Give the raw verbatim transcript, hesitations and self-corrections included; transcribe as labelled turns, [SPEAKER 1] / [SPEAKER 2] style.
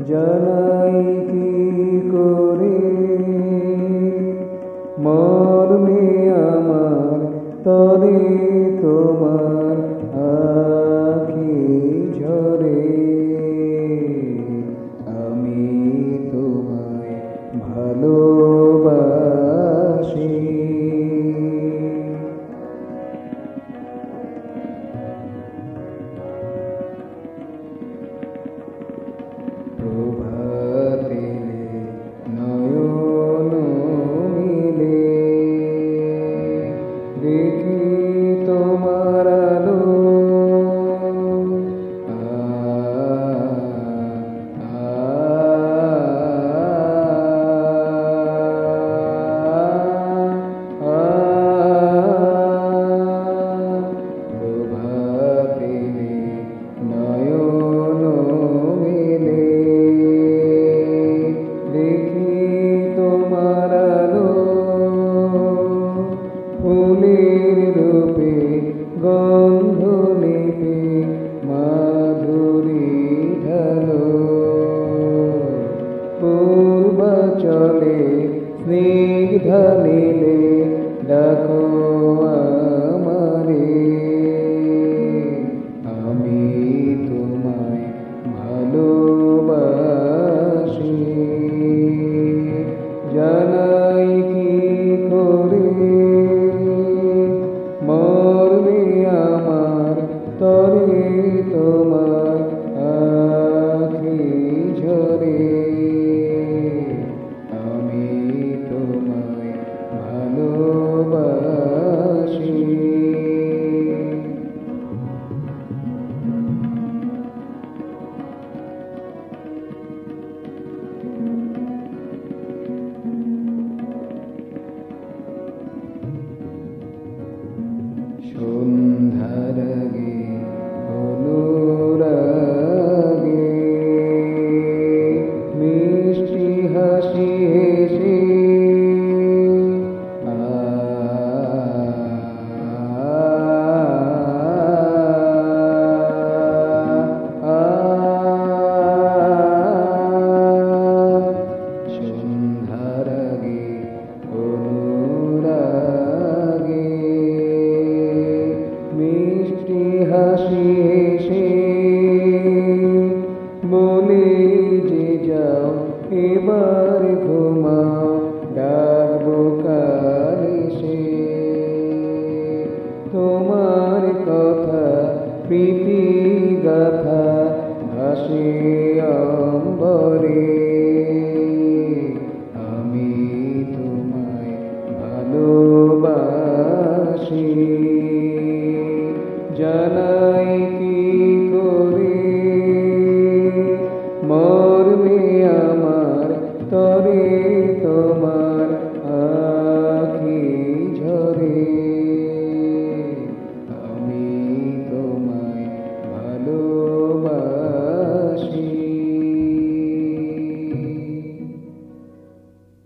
[SPEAKER 1] জানাই কি করে মরমে আমার তরে তোমার আখি ঝরে আমি তোমায় ভালোবাসি প্রভাতে নয়ন মিলে দেখি তোমার আলো আ আ আ প্রভাতে নয়ন মিলে দেখি তোমার আলো ফুলের রূপে গন্ধ লেপে মাধুরী ঢালো পূর্বাচলে স্নিগ্ধ নীলে ডাকো আমারে আমি তোমায় ভালোবাসি জানাই কি করে মরবে আমার তরে তোমার আখি ঝরে আমি তোমায় ভালোবাসি সন্ধ্যার আগে অনুরাগে মিষ্টি হাসি হেসে আ আ সন্ধ্যার আগে অনুরাগে মিষ্টি হাসি হেসে বলে যে যাও এবার ঘুমাও ডাকবো কাল এসে তোমার কথা প্রীতি গাথা ভাসে অম্বরে আমি তোমায় ভালোবাসি জানাই